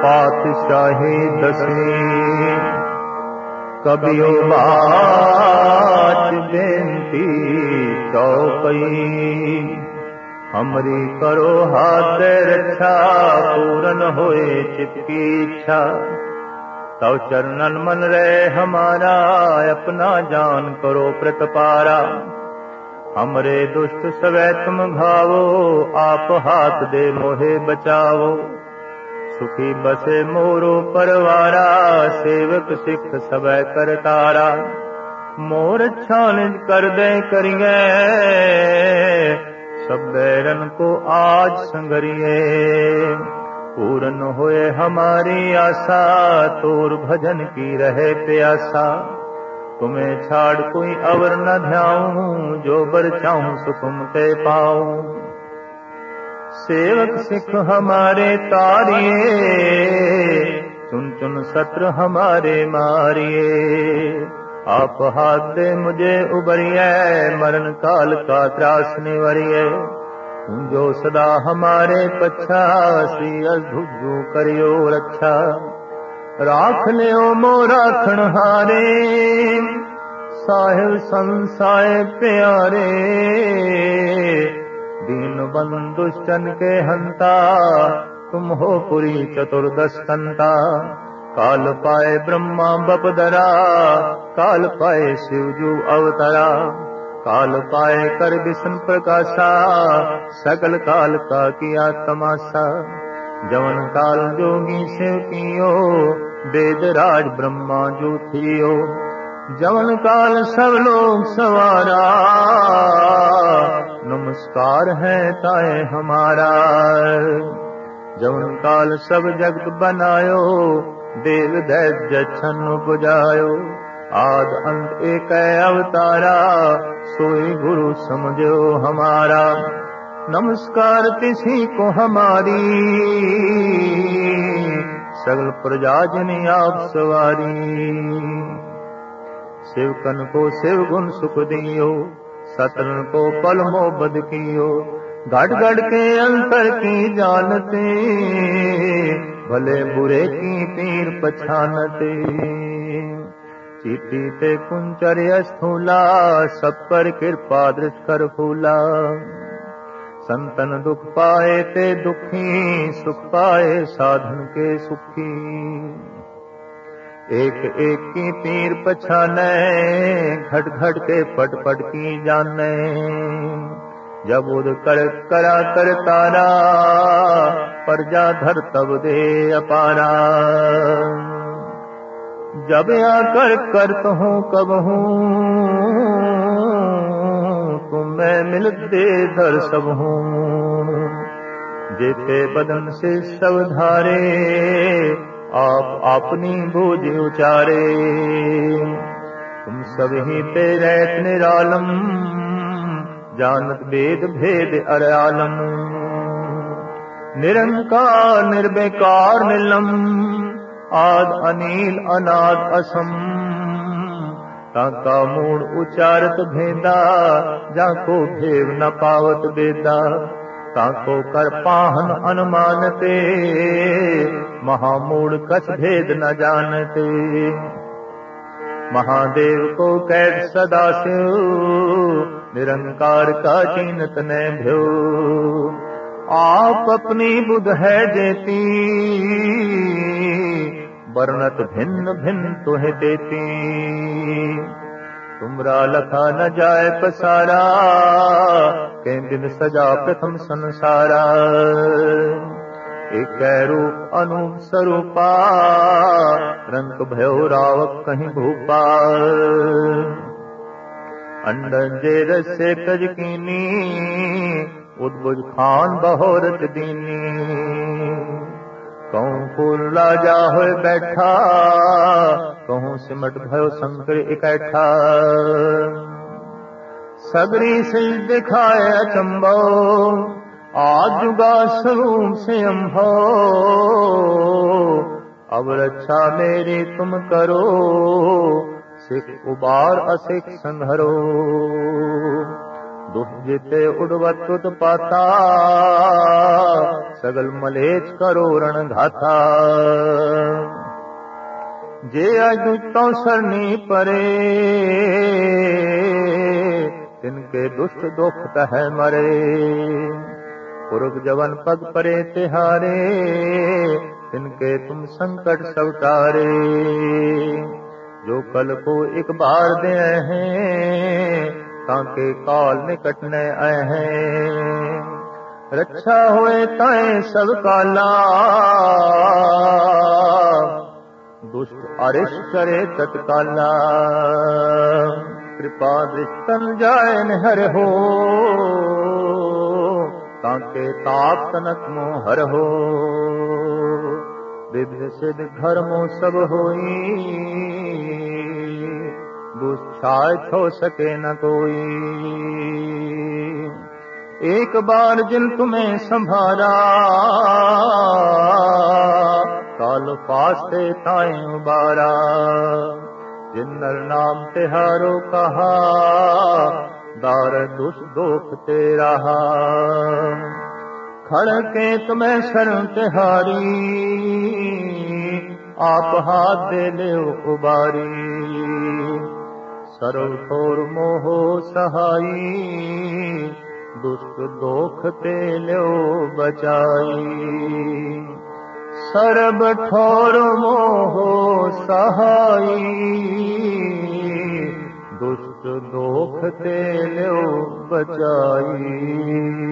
पातशाही दसवीं कबियो बात बेनती चौपई। हमरी करो हाथ रक्षा पूरन होए चित्की इच्छा। तव चरणन मन रहे हमारा अपना जान करो प्रतपारा। हमरे दुष्ट सवै तुम भावो आप हाथ दे मोहे बचावो। सुखी बसे मोरो परवारा सेवक सिख सवै करतारा। मोर छान कर दे करिए सब बैरन को आज संगरिए। पूर्ण होए हमारी आशा तोर भजन की रहे प्यासा। तुम्हें छाड़ कोई अवर न ध्याऊं जो बर चाहूं सो तुम ते पाऊं। सेवक सिख हमारे तारिए चुन चुन शत्रु हमारे मारिए। आप हाथ दे मुझे उबरिए मरण काल का त्रास निवरिए। जो सदा हमारे पच्छा श्री अधुजू करियो रक्षा। राख लियो मोरा खणहारे साहिब संसाय प्यारे। दीन बंधुष्टन के हंता तुम हो पुरी चतुर्दश कंता। काल पाए ब्रह्मा बपदरा काल पाए शिवजू अवतरा। काल पाए कर विष्णु प्रकाशा सकल काल का किया तमाशा। जवन काल जोगी शिव कियो वेद राज ब्रह्मा जो थियो। जवन काल सब लोग सवारा नमस्कार है ताए हमारा। जवन काल सब जगत बनायो देव दैत्य छन्न पुजायो। आद अंत एक अवतारा सोई गुरु समझो हमारा। नमस्कार किसी को हमारी सगल प्रजा जनी आप सवारी। शिवकन को शिव गुण सुख दियो सतन को पल मोबद कियो। घट घट के अंतर की जानते भले बुरे की पीर पछानते। चीटी ते कुंचर स्थूला सब पर कृपा दृष्ट कर फूला। संतन दुख पाए ते दुखी सुख पाए साधन के सुखी। एक एक की पीर पछाने घट घट के पट पट की जाने। जब उद कर करा कर तारा प्रजा धर तब दे अपारा। जब आकर करत हूँ कब हूँ तुम मैं मिल दे दर सब हूँ। जेते बदन से सब धारे आप अपनी बूझ उचारे। तुम सब ही पे रहत निरालम जानत वेद भेद अरआलम। निरंकार निर्विकार निलम आद अनील अनाद असम। ताका मूड उचारत भेदा जाको भेव न पावत बेदा। ताको कर पाहन अनुमानते महामूड कछ भेद न जानते। महादेव को कैद सदा शिव निरंकार का चिन्हत न भ्यो। आप अपनी बुध है जेती वर्णत भिन्न भिन्न तुहे देती। तुमरा लखा न जाए पसारा के दिन सजा प्रथम संसारा। एक रूप अनूप स्वरूपा रंग भयो रावक कहीं भूपा। अंडन जे रसे कज कीनी उद्भुज खान बहोरत दीनी। कहूँ फूल राजा होए बैठा कहूँ सिमट भयो शंकर इकट्ठा। सगरी से दिखाए अचंबो आज जुगा स्वरूप से अम्भो। अब रक्षा मेरी तुम करो सिख उबार असिख संघरो। दुष्ट जिते उड़वत उत्पाता, सगल मलेच करो रण घाता। जे अजुतो सरनी परे, तिनके दुष्ट दुख है मरे। पुरख जवन पग परे तिहारे, तिनके तुम संकट सब टारे। जो कल को एक बार दे हैं, ताके काल निकट न आए हैं। रक्षा होए ताए सब काला, दुष्ट अरिष्ट करे तत्काला। कृपा दृष्टन जाए निहर हो, ताके ताप तनक मोहर हो। विविध सिद्ध धर्मो सब होई, दुष्छाय छो सके न कोई। एक बार जिन तुम्हें संभारा, काल फास्ते ताए उबारा। जिन नर नाम तिहारो कहा, दार दुष्ट दोख ते रहा। खड़के तुम्हें शरण तिहारी, आप हाथ दे ले उबारी। सर्व ठोर मोहो सहाई, दुष्ट दोख ते लो बचाई। सर्ब ठोर मोहो सहाई, दुष्ट दोख ते लो बचाई।